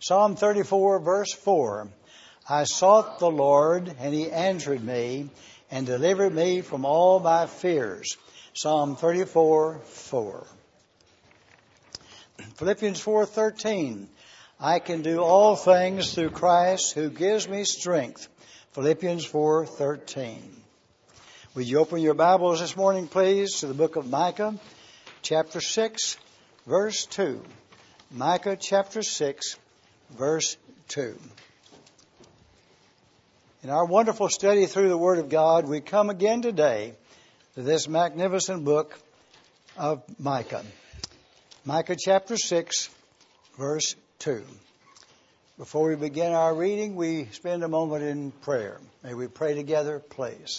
Psalm 34, verse 4. I sought the Lord, and He answered me, and delivered me from all my fears. Psalm 34, 4. Philippians 4:13. I can do all things through Christ who gives me strength. Philippians 4:13. Would you open your Bibles this morning, please, to the book of Micah, chapter 6, verse 2. Micah chapter 6, verse 2. In our wonderful study through the Word of God, we come again today to this magnificent book of Micah. Micah chapter 6, verse 2. Before we begin our reading, we spend a moment in prayer. May we pray together, please.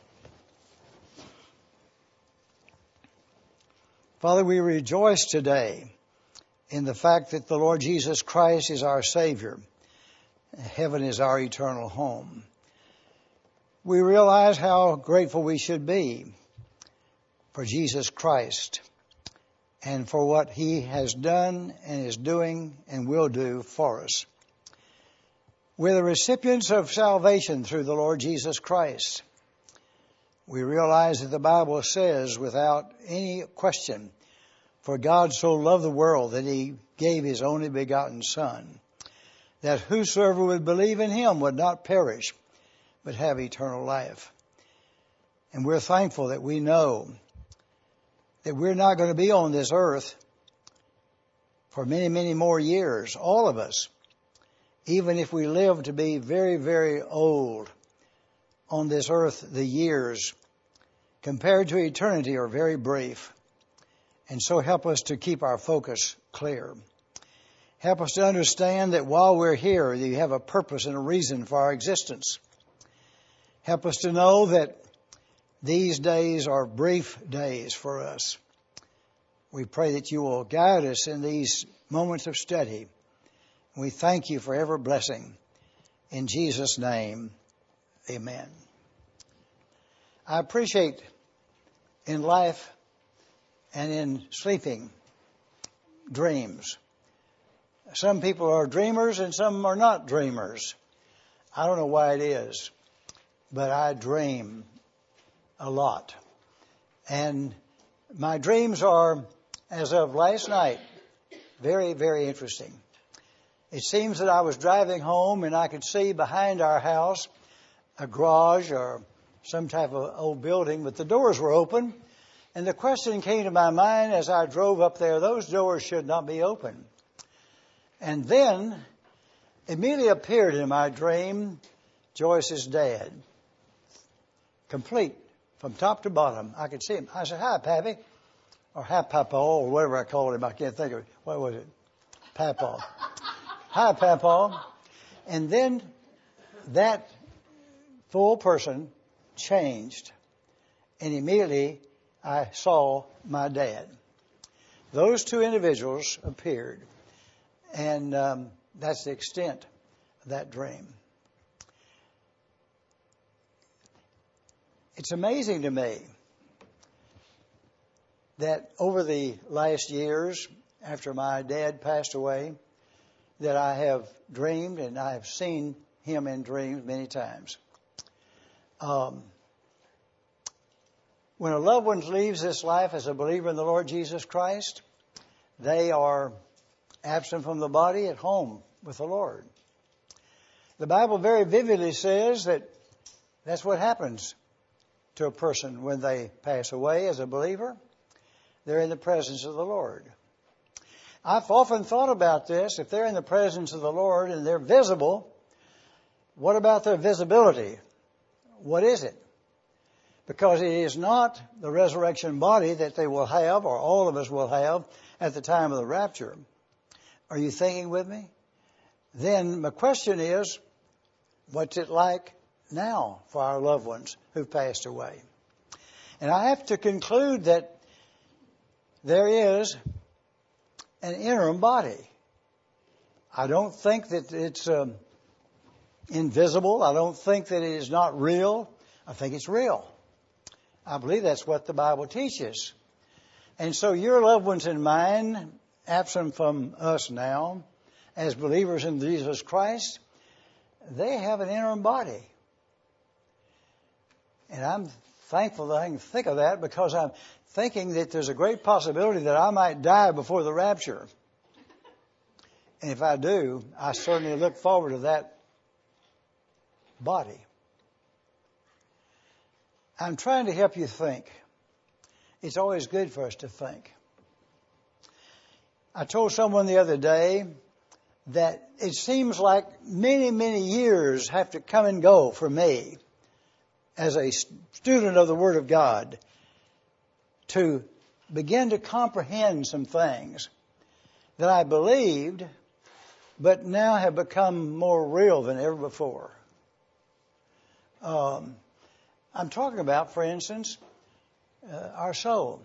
Father, we rejoice today in the fact that the Lord Jesus Christ is our Savior. Heaven is our eternal home. We realize how grateful we should be for Jesus Christ and for what He has done and is doing and will do for us. We're the recipients of salvation through the Lord Jesus Christ. We realize that the Bible says without any question, for God so loved the world that He gave His only begotten Son, that whosoever would believe in Him would not perish, but have eternal life. And we're thankful that we know that we're not going to be on this earth for many, many more years, all of us. Even if we live to be very, very old on this earth, the years compared to eternity are very brief. And so help us to keep our focus clear. Help us to understand that while we're here, you have a purpose and a reason for our existence. Help us to know that these days are brief days for us. We pray that you will guide us in these moments of study. We thank you for every blessing. In Jesus' name, amen. I appreciate in life and in sleeping dreams. Some people are dreamers and some are not dreamers. I don't know why it is, but I dream a lot. And my dreams are, as of last night, very, very interesting. It seems that I was driving home and I could see behind our house a garage or some type of old building, but the doors were open. And the question came to my mind as I drove up there, those doors should not be open. And then immediately appeared in my dream Joyce's dad. Complete, from top to bottom. I could see him. I said, hi, Pappy. Or hi, Papa, or whatever I called him. I can't think of it. What was it? Papa. Hi, Papa. And then that full person changed. And immediately I saw my dad. Those two individuals appeared. And that's the extent of that dream. It's amazing to me that over the last years, after my dad passed away, that I have dreamed and I have seen him in dreams many times. When a loved one leaves this life as a believer in the Lord Jesus Christ, they are absent from the body at home with the Lord. The Bible very vividly says that that's what happens to a person when they pass away as a believer. They're in the presence of the Lord. I've often thought about this. If they're in the presence of the Lord and they're visible, what about their visibility? What is it? Because it is not the resurrection body that they will have, or all of us will have, at the time of the rapture. Are you thinking with me? Then my question is, what's it like now for our loved ones who've passed away? And I have to conclude that there is an interim body. I don't think that it's invisible. I don't think that it is not real. I think it's real. I believe that's what the Bible teaches. And so your loved ones and mine, absent from us now, as believers in Jesus Christ, they have an inner body. And I'm thankful that I can think of that, because I'm thinking that there's a great possibility that I might die before the rapture. And if I do, I certainly look forward to that body. I'm trying to help you think. It's always good for us to think. I told someone the other day that it seems like many, many years have to come and go for me as a student of the Word of God to begin to comprehend some things that I believed but now have become more real than ever before. I'm talking about, for instance, our soul.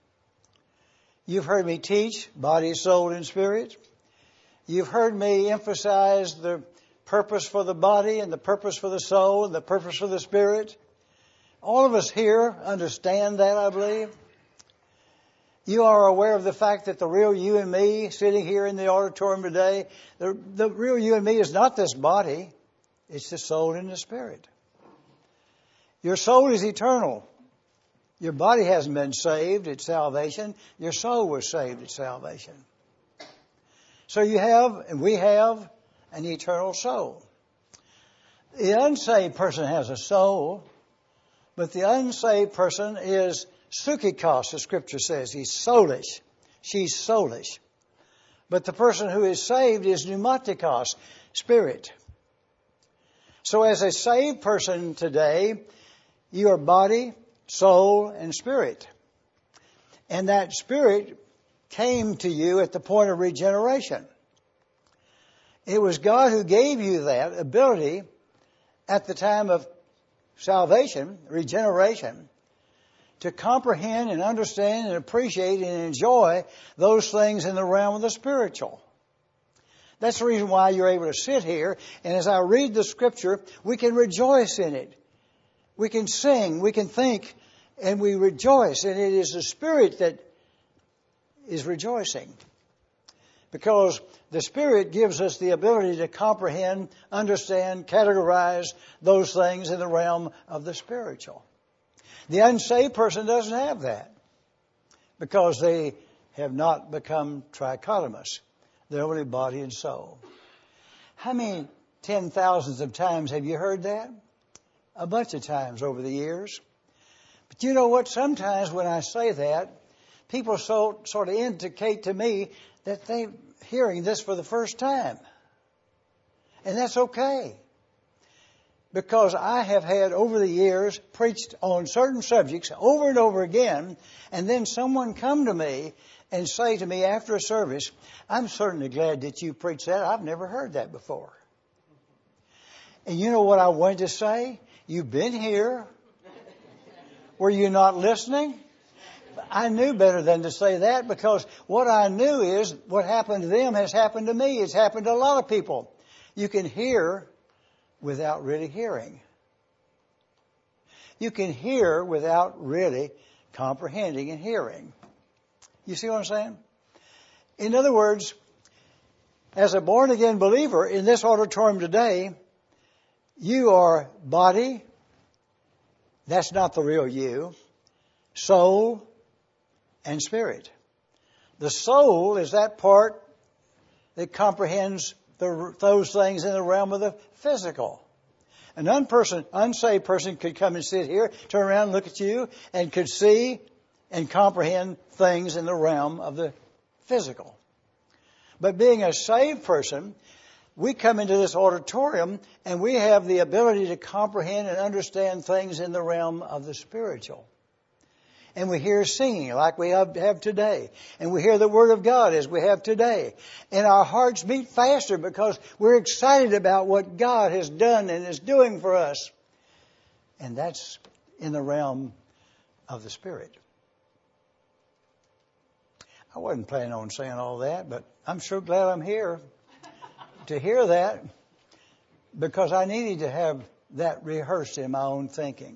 You've heard me teach body, soul, and spirit. You've heard me emphasize the purpose for the body and the purpose for the soul and the purpose for the spirit. All of us here understand that, I believe. You are aware of the fact that the real you and me sitting here in the auditorium today, the real you and me is not this body. It's the soul and the spirit. Your soul is eternal. Your body hasn't been saved at salvation. Your soul was saved at salvation. So you have, and we have, an eternal soul. The unsaved person has a soul, but the unsaved person is psychikos, the Scripture says. He's soulish. She's soulish. But the person who is saved is pneumatikos, spirit. So as a saved person today, you are body, soul, and spirit. And that spirit came to you at the point of regeneration. It was God who gave you that ability at the time of salvation, regeneration, to comprehend and understand and appreciate and enjoy those things in the realm of the spiritual. That's the reason why you're able to sit here, and as I read the Scripture, we can rejoice in it. We can sing, we can think, and we rejoice. And it is the Spirit that is rejoicing. Because the Spirit gives us the ability to comprehend, understand, categorize those things in the realm of the spiritual. The unsaved person doesn't have that, because they have not become trichotomous. They're only body and soul. How many 10,000s of times have you heard that? A bunch of times over the years. But you know what? Sometimes when I say that, people sort of indicate to me that they're hearing this for the first time. And that's okay. Because I have had over the years preached on certain subjects over and over again, and then someone come to me and say to me after a service, "I'm certainly glad that you preached that. I've never heard that before." And you know what I wanted to say? You've been here. Were you not listening? I knew better than to say that, because what I knew is what happened to them has happened to me. It's happened to a lot of people. You can hear without really hearing. You can hear without really comprehending and hearing. You see what I'm saying? In other words, as a born-again believer in this auditorium today, you are body, that's not the real you, soul, and spirit. The soul is that part that comprehends those things in the realm of the physical. An unsaved person could come and sit here, turn around and look at you, and could see and comprehend things in the realm of the physical. But being a saved person, we come into this auditorium and we have the ability to comprehend and understand things in the realm of the spiritual. And we hear singing like we have today. And we hear the Word of God as we have today. And our hearts beat faster because we're excited about what God has done and is doing for us. And that's in the realm of the Spirit. I wasn't planning on saying all that, but I'm sure glad I'm here to hear that, because I needed to have that rehearsed in my own thinking.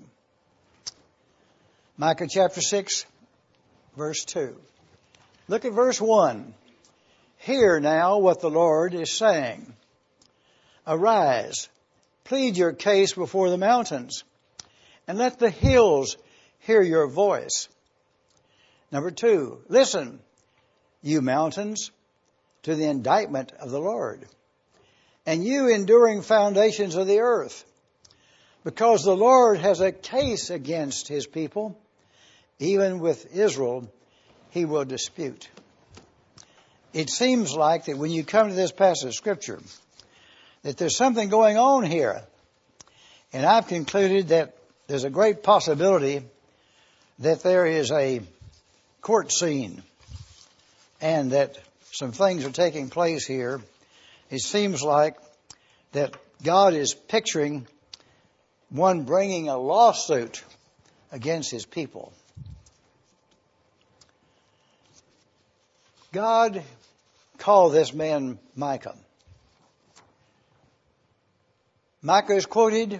Micah chapter 6, verse 2. Look at verse 1. Hear now what the Lord is saying. Arise, plead your case before the mountains, and let the hills hear your voice. Number 2, listen, you mountains, to the indictment of the Lord, and you enduring foundations of the earth, because the Lord has a case against his people, even with Israel he will dispute. It seems like that when you come to this passage of Scripture, that there's something going on here. And I've concluded that there's a great possibility that there is a court scene and that some things are taking place here. It seems like that God is picturing one bringing a lawsuit against his people. God called this man Micah. Micah is quoted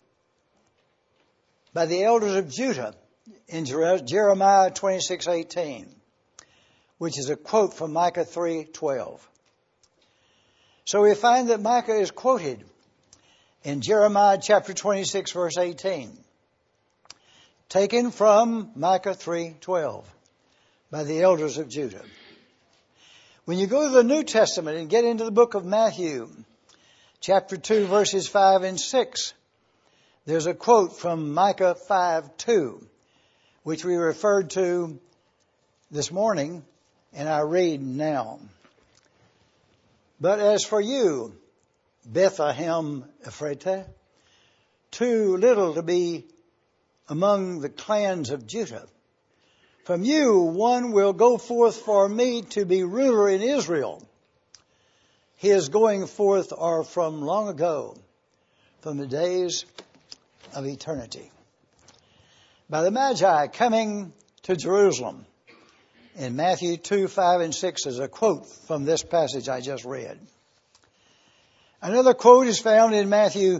by the elders of Judah in Jeremiah 26:18, which is a quote from Micah 3:12. So we find that Micah is quoted in Jeremiah chapter 26 verse 18, taken from Micah 3:12 by the elders of Judah. When you go to the New Testament and get into the book of Matthew, chapter 2, verses 5 and 6, there's a quote from Micah 5:2, which we referred to this morning, and I read now. But as for you, Bethlehem Ephratah, too little to be among the clans of Judah, from you one will go forth for me to be ruler in Israel. His going forth are from long ago, from the days of eternity. By the Magi coming to Jerusalem, in Matthew 2, 5, and 6 is a quote from this passage I just read. Another quote is found in Matthew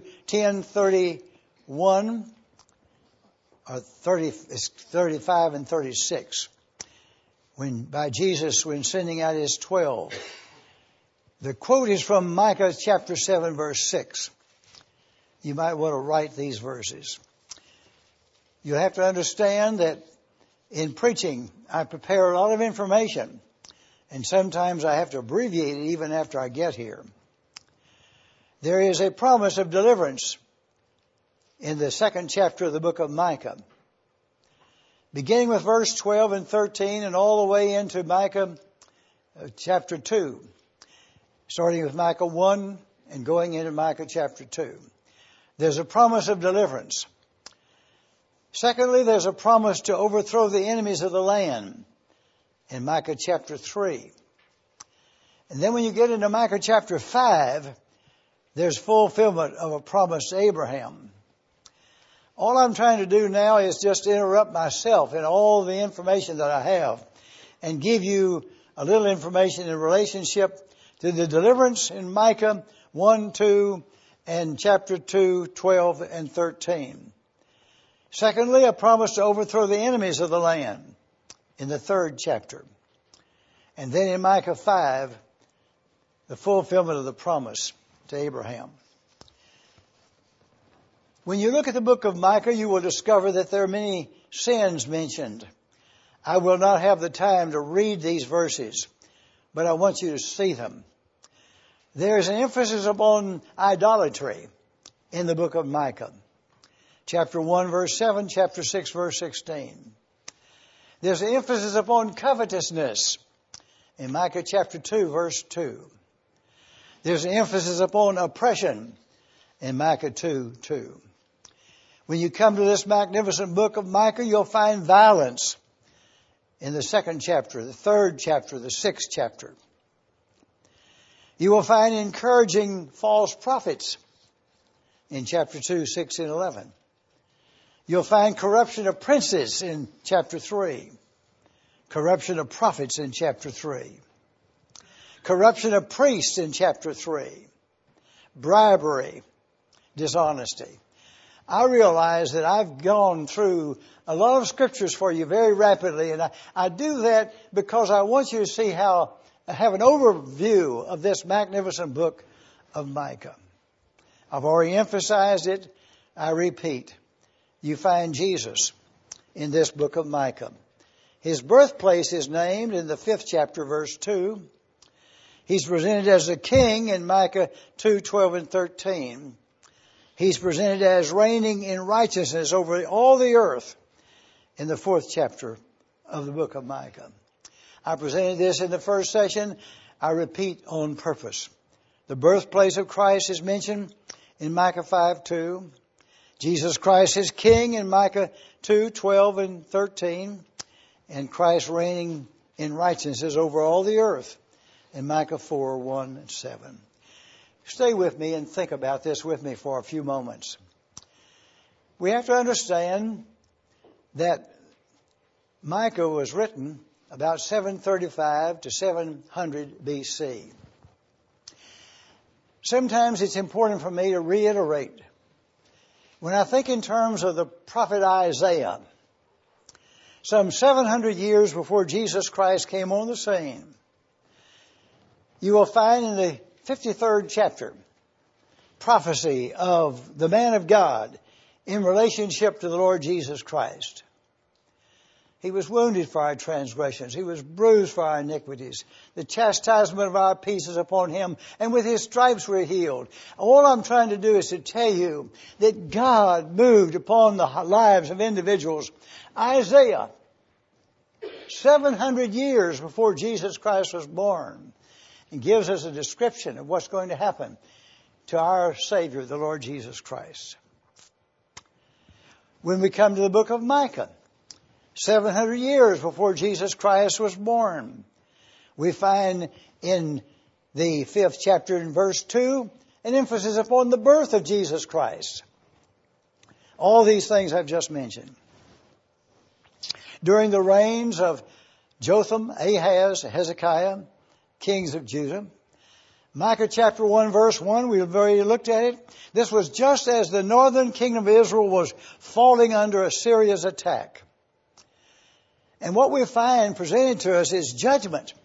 10:31, or 35 and 36, by Jesus when sending out his 12. The quote is from Micah chapter 7, verse 6. You might want to write these verses. You have to understand that in preaching, I prepare a lot of information, and sometimes I have to abbreviate it even after I get here. There is a promise of deliverance in the 2nd chapter of the book of Micah, beginning with verse 12 and 13 and all the way into Micah chapter 2, starting with Micah 1 and going into Micah chapter 2. There's a promise of deliverance. Secondly, there's a promise to overthrow the enemies of the land in Micah chapter 3. And then when you get into Micah chapter 5, there's fulfillment of a promise to Abraham. All I'm trying to do now is just interrupt myself in all the information that I have and give you a little information in relationship to the deliverance in Micah 1, 2, and chapter 2, 12, and 13. Secondly, a promise to overthrow the enemies of the land in the 3rd chapter. And then in Micah 5, the fulfillment of the promise to Abraham. When you look at the book of Micah, you will discover that there are many sins mentioned. I will not have the time to read these verses, but I want you to see them. There is an emphasis upon idolatry in the book of Micah. Chapter 1, verse 7, chapter 6, verse 16. There's an emphasis upon covetousness in Micah chapter 2, verse 2. There's an emphasis upon oppression in Micah 2, 2. When you come to this magnificent book of Micah, you'll find violence in the 2nd chapter, the 3rd chapter, the 6th chapter. You will find encouraging false prophets in chapter 2, 6, and 11. You'll find corruption of princes in chapter 3. Corruption of prophets in chapter 3. Corruption of priests in chapter 3. Bribery, dishonesty. I realize that I've gone through a lot of scriptures for you very rapidly, and I do that because I want you to see how have an overview of this magnificent book of Micah. I've already emphasized it. I repeat, you find Jesus in this book of Micah. His birthplace is named in the 5th chapter, verse 2. He's presented as a king in Micah 2:12 and 13. He's presented as reigning in righteousness over all the earth in the 4th chapter of the book of Micah. I presented this in the first session. I repeat on purpose. The birthplace of Christ is mentioned in Micah 5:2. Jesus Christ is king in Micah 2:12 and 13. And Christ reigning in righteousness over all the earth in Micah 4:1 and 7. Stay with me and think about this with me for a few moments. We have to understand that Micah was written about 735 to 700 BC. Sometimes it's important for me to reiterate. When I think in terms of the prophet Isaiah, some 700 years before Jesus Christ came on the scene, you will find in the 53rd chapter prophecy of the man of God in relationship to the Lord Jesus Christ. He was wounded for our transgressions. He was bruised for our iniquities. The chastisement of our peace is upon him, and with his stripes we're healed. All I'm trying to do is to tell you that God moved upon the lives of individuals. Isaiah, 700 years before Jesus Christ was born, and gives us a description of what's going to happen to our Savior, the Lord Jesus Christ. When we come to the book of Micah, 700 years before Jesus Christ was born, we find in the 5th chapter in verse 2 an emphasis upon the birth of Jesus Christ. All these things I've just mentioned. During the reigns of Jotham, Ahaz, Hezekiah, kings of Judah, Micah chapter 1 verse 1, we've already looked at it. This was just as the northern kingdom of Israel was falling under Assyria's attack. And what we find presented to us is judgment.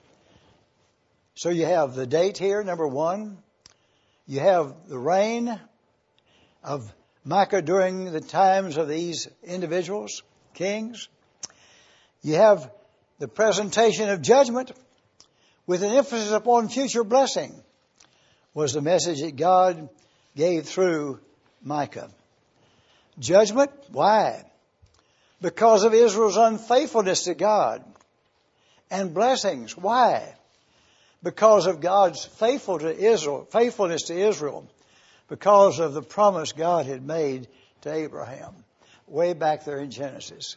So you have the date here, number 1. You have the reign of Micah during the times of these individuals, kings. You have the presentation of judgment with an emphasis upon future blessing was the message that God gave through Micah. Judgment, why? Because of Israel's unfaithfulness to God. And blessings, why? Because of God's faithfulness to Israel. Because of the promise God had made to Abraham way back there in Genesis.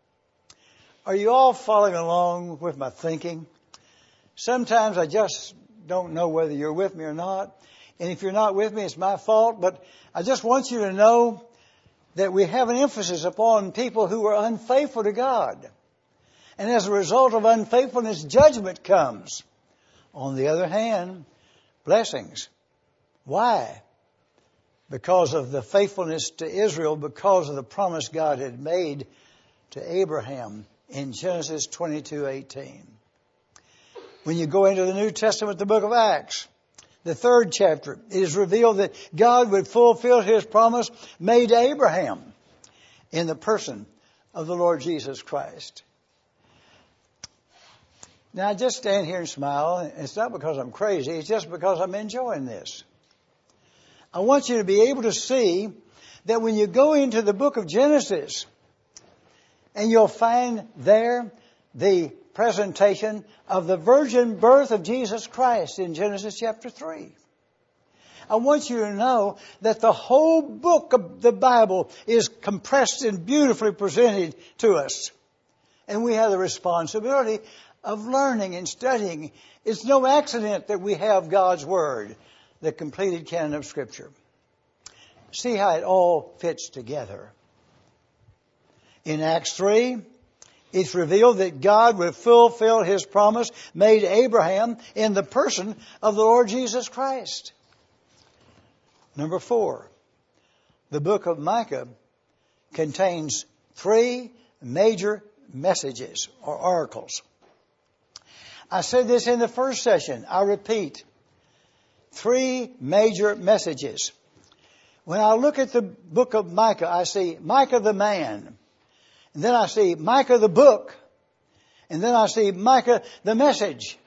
Are you all following along with my thinking? Sometimes I just don't know whether you're with me or not. And if you're not with me, it's my fault. But I just want you to know that we have an emphasis upon people who are unfaithful to God. And as a result of unfaithfulness, judgment comes. On the other hand, blessings. Why? Because of the faithfulness to Israel, because of the promise God had made to Abraham in Genesis 22:18. When you go into the New Testament, the book of Acts, the 3rd chapter, it is revealed that God would fulfill His promise made to Abraham in the person of the Lord Jesus Christ. Now, I just stand here and smile. It's not because I'm crazy. It's just because I'm enjoying this. I want you to be able to see that when you go into the book of Genesis, and you'll find there the presentation of the virgin birth of Jesus Christ in Genesis chapter 3. I want you to know that the whole book of the Bible is compressed and beautifully presented to us. And we have the responsibility of learning and studying. It's no accident that we have God's Word, the completed canon of Scripture. See how it all fits together. In Acts 3, it's revealed that God would fulfill His promise made to Abraham in the person of the Lord Jesus Christ. Number 4, the book of Micah contains 3 major messages or oracles. I said this in the first session. I repeat. 3 major messages. When I look at the book of Micah, I see Micah the man. And then I see Micah the book. And then I see Micah the message.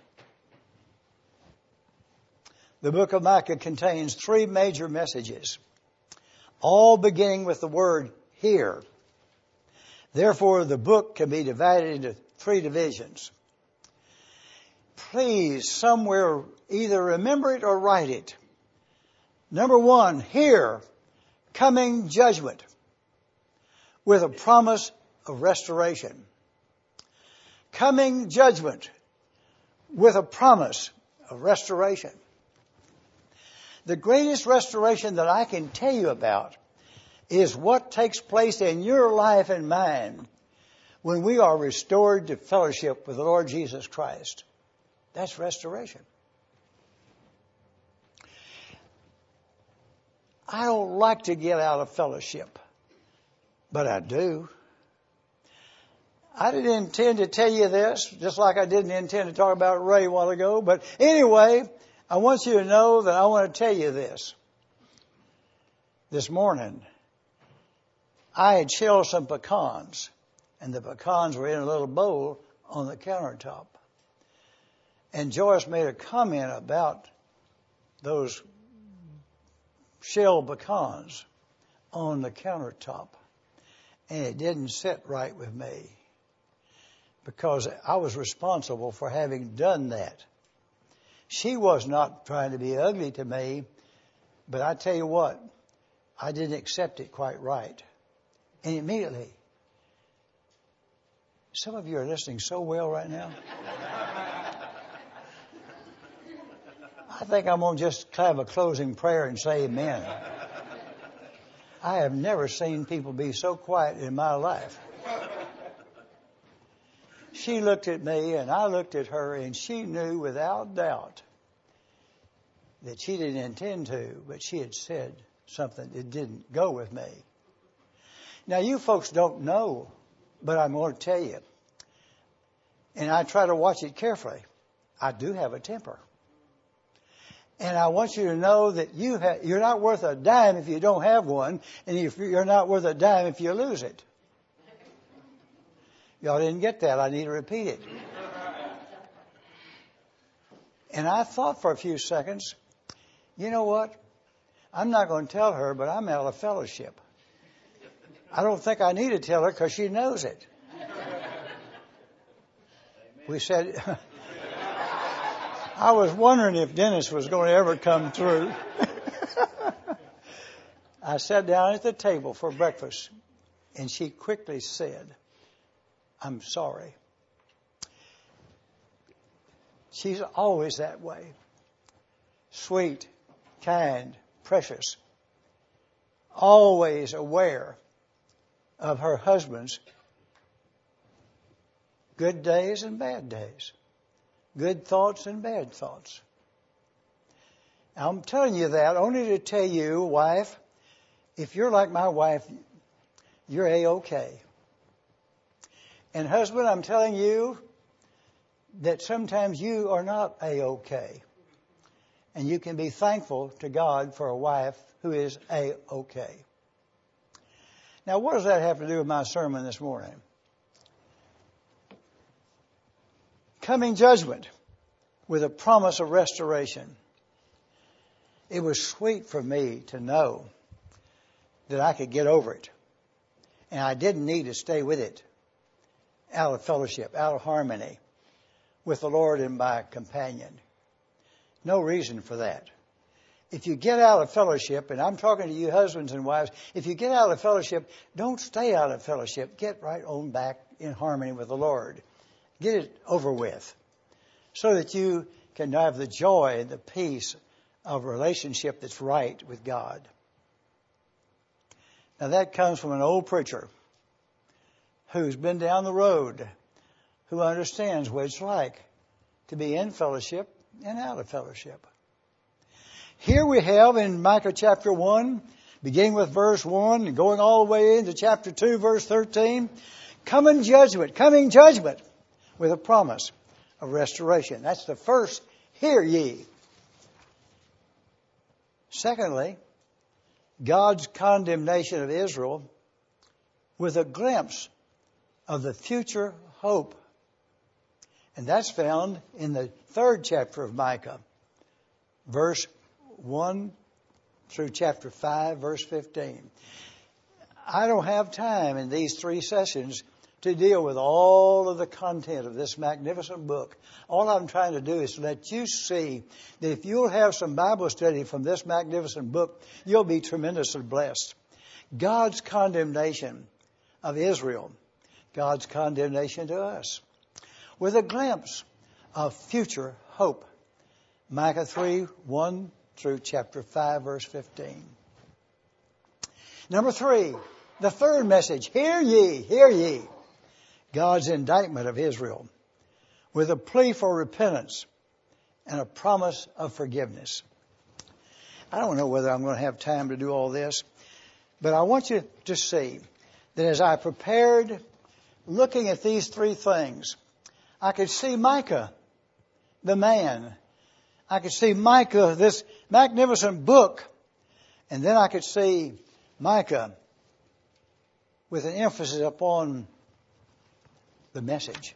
The book of Micah contains 3 major messages, all beginning with the word hear. Therefore, the book can be divided into 3 divisions. Please, somewhere, either remember it or write it. Number 1, hear, coming judgment with a promise of restoration. Coming judgment with a promise of restoration. The greatest restoration that I can tell you about is what takes place in your life and mine when we are restored to fellowship with the Lord Jesus Christ. That's restoration. I don't like to get out of fellowship, but I do. I didn't intend to tell you this, just like I didn't intend to talk about Ray a while ago. But anyway, I want you to know that I want to tell you this. This morning, I had shelled some pecans, and the pecans were in a little bowl on the countertop. And Joyce made a comment about those shelled pecans on the countertop. And it didn't sit right with me, because I was responsible for having done that. She was not trying to be ugly to me, but I tell you what, I didn't accept it quite right. And immediately, some of you are listening so well right now. I think I'm going to just have a closing prayer and say amen. I have never seen people be so quiet in my life. She looked at me and I looked at her, and she knew without doubt that she didn't intend to, but she had said something that didn't go with me. Now, you folks don't know, but I'm going to tell you. And I try to watch it carefully. I do have a temper. And I want you to know that you're not worth a dime if you don't have one, and you're not worth a dime if you lose it. Y'all didn't get that. I need to repeat it. And I thought for a few seconds, you know what? I'm not going to tell her, but I'm out of fellowship. I don't think I need to tell her because she knows it. We said, I was wondering if Dennis was going to ever come through. I sat down at the table for breakfast, and she quickly said, I'm sorry. She's always that way. Sweet, kind, precious. Always aware of her husband's good days and bad days. Good thoughts and bad thoughts. I'm telling you that only to tell you, wife, if you're like my wife, you're A-okay. And husband, I'm telling you that sometimes you are not A-okay. And you can be thankful to God for a wife who is A-okay. Now, what does that have to do with my sermon this morning? Coming judgment with a promise of restoration. It was sweet for me to know that I could get over it. And I didn't need to stay with it out of fellowship, out of harmony with the Lord and my companion. No reason for that. If you get out of fellowship, and I'm talking to you husbands and wives, if you get out of fellowship, don't stay out of fellowship. Get right on back in harmony with the Lord. Get it over with so that you can have the joy and the peace of a relationship that's right with God. Now that comes from an old preacher who's been down the road, who understands what it's like to be in fellowship and out of fellowship. Here we have in Micah chapter 1, beginning with verse 1 and going all the way into chapter 2, verse 13, coming judgment with a promise of restoration. That's the first, hear ye. Secondly, God's condemnation of Israel with a glimpse of the future hope. And that's found in the 3rd chapter of Micah, verse 1 through chapter 5, verse 15. I don't have time in these 3 sessions to deal with all of the content of this magnificent book. All I'm trying to do is to let you see that if you'll have some Bible study from this magnificent book, you'll be tremendously blessed. God's condemnation of Israel, God's condemnation to us, with a glimpse of future hope. Micah 3, 1 through chapter 5, verse 15. Number 3, the third message, hear ye, hear ye. God's indictment of Israel with a plea for repentance and a promise of forgiveness. I don't know whether I'm going to have time to do all this, but I want you to see that as I prepared looking at these 3 things, I could see Micah, the man. I could see Micah, this magnificent book. And then I could see Micah with an emphasis upon the message.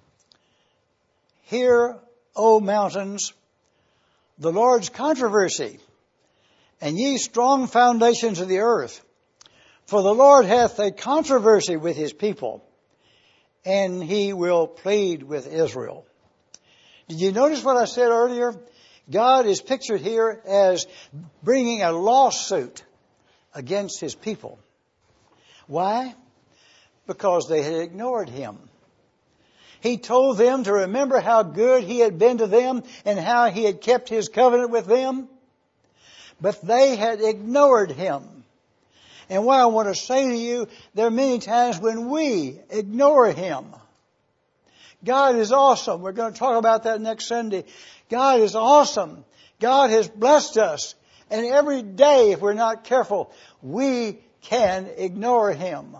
Hear, O mountains, the Lord's controversy, and ye strong foundations of the earth. For the Lord hath a controversy with his people, and he will plead with Israel. Did you notice what I said earlier? God is pictured here as bringing a lawsuit against his people. Why? Because they had ignored him. He told them to remember how good he had been to them and how he had kept his covenant with them. But they had ignored him. And what I want to say to you, there are many times when we ignore him. God is awesome. We're going to talk about that next Sunday. God is awesome. God has blessed us. And every day, if we're not careful, we can ignore him.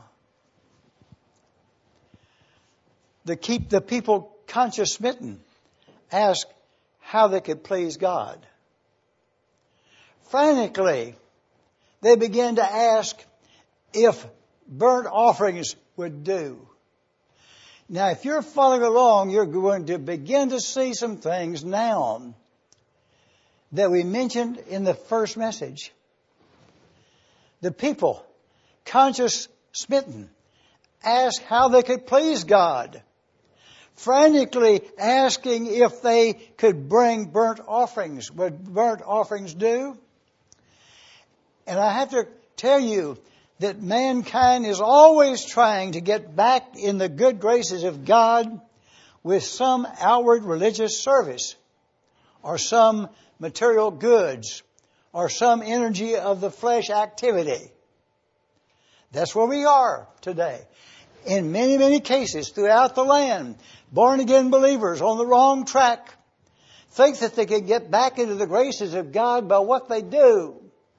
To keep the people conscience smitten, ask how they could please God. Frantically, they began to ask if burnt offerings would do. Now, if you're following along, you're going to begin to see some things now that we mentioned in the first message. The people, conscience smitten, asked how they could please God, frantically asking if they could bring burnt offerings. Would burnt offerings do? And I have to tell you that mankind is always trying to get back in the good graces of God with some outward religious service or some material goods or some energy of the flesh activity. That's where we are today. In many, many cases throughout the land, born-again believers on the wrong track think that they can get back into the graces of God by what they do.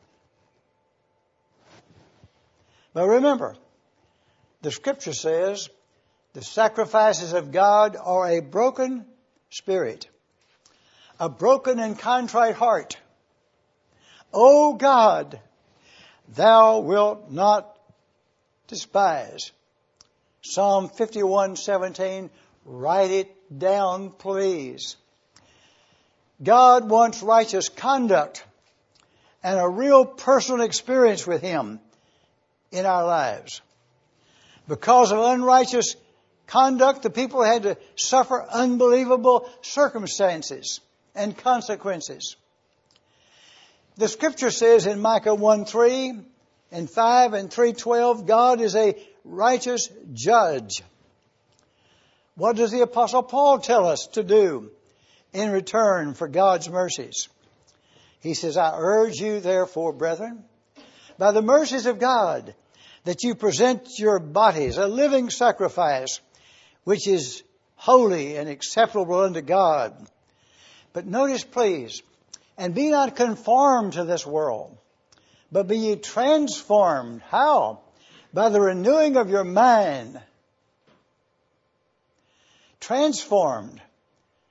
But remember, the Scripture says the sacrifices of God are a broken spirit, a broken and contrite heart. O God, thou wilt not despise. Psalm 51:17, write it down, please. God wants righteous conduct and a real personal experience with him in our lives. Because of unrighteous conduct, the people had to suffer unbelievable circumstances and consequences. The Scripture says in Micah 1:3 and 5 and 3:12, God is a righteous judge. What does the Apostle Paul tell us to do in return for God's mercies? He says, I urge you therefore, brethren, by the mercies of God, that you present your bodies a living sacrifice, which is holy and acceptable unto God. But notice, please, and be not conformed to this world, but be ye transformed. How? By the renewing of your mind. Transformed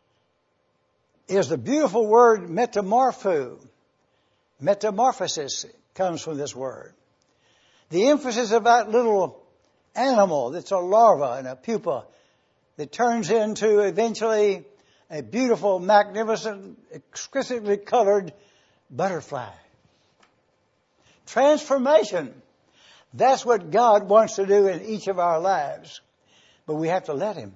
is the beautiful word metamorpho. Metamorphosis comes from this word. The emphasis of that little animal that's a larva and a pupa that turns into eventually a beautiful, magnificent, exquisitely colored butterfly. Transformation. That's what God wants to do in each of our lives. But we have to let Him.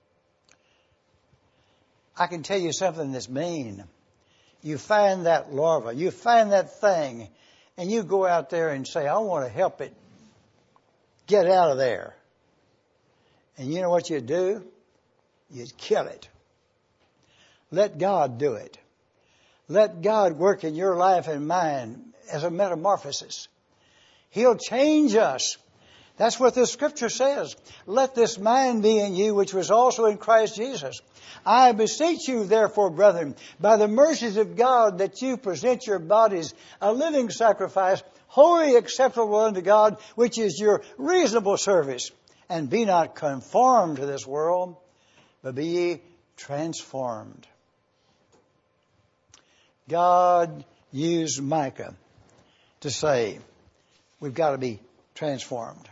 I can tell you something that's mean. You find that larva, you find that thing, and you go out there and say, I want to help it get out of there. And you know what you do? You kill it. Let God do it. Let God work in your life and mine as a metamorphosis. He'll change us. That's what the Scripture says. Let this mind be in you, which was also in Christ Jesus. I beseech you, therefore, brethren, by the mercies of God, that you present your bodies a living sacrifice, wholly acceptable unto God, which is your reasonable service. And be not conformed to this world, but be ye transformed. God used Micah to say, we've got to be transformed.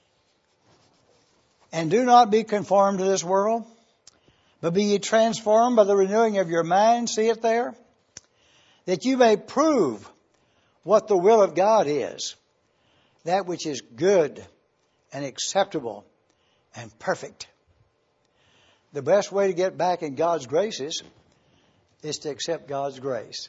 And do not be conformed to this world, but be ye transformed by the renewing of your mind. See it there? That you may prove what the will of God is, that which is good and acceptable and perfect. The best way to get back in God's graces is to accept God's grace.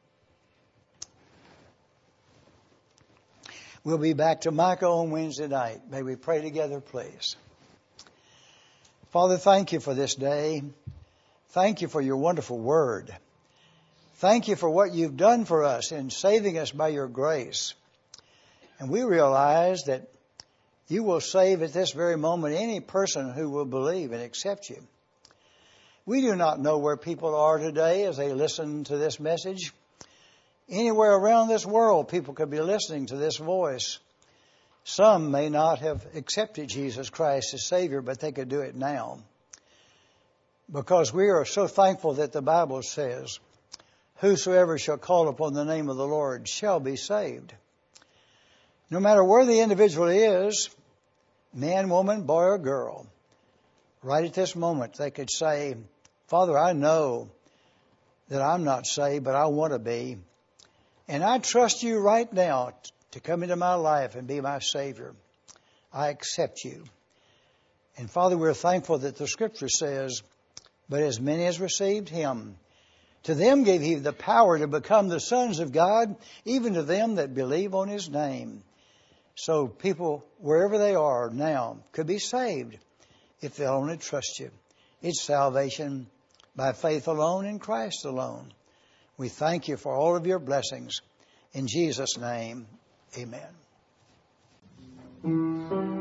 We'll be back to Micah on Wednesday night. May we pray together, please. Father, thank you for this day. Thank you for your wonderful word. Thank you for what you've done for us in saving us by your grace. And we realize that you will save at this very moment any person who will believe and accept you. We do not know where people are today as they listen to this message. Anywhere around this world, people could be listening to this voice. Some may not have accepted Jesus Christ as Savior, but they could do it now. Because we are so thankful that the Bible says, whosoever shall call upon the name of the Lord shall be saved. No matter where the individual is, man, woman, boy, or girl, right at this moment they could say, Father, I know that I'm not saved, but I want to be. And I trust you right now to come into my life and be my Savior. I accept you. And Father, we're thankful that the Scripture says, but as many as received him, to them gave he the power to become the sons of God, even to them that believe on his name. So people, wherever they are now, could be saved if they'll only trust you. It's salvation by faith alone in Christ alone. We thank you for all of your blessings. In Jesus' name, amen.